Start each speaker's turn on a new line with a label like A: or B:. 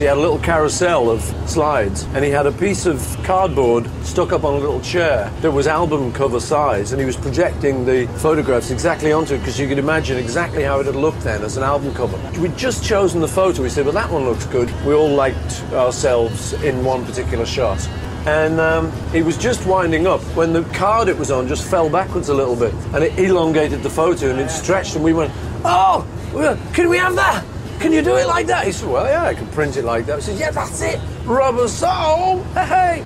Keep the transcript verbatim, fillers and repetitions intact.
A: He had a little carousel of slides, and he had a piece of cardboard stuck up on a little chair that was album cover size, and he was projecting the photographs exactly onto it, because you could imagine exactly how it had looked then as an album cover. We'd just chosen the photo. We said, well, that one looks good. We all liked ourselves in one particular shot. And um, he was just winding up when the card it was on just fell backwards a little bit, and it elongated the photo, and it stretched, and we went, oh, can we have that? Can you do it like that? He said, well, yeah, I can print it like that. I said, yeah, that's it. Rubber soul. Hey.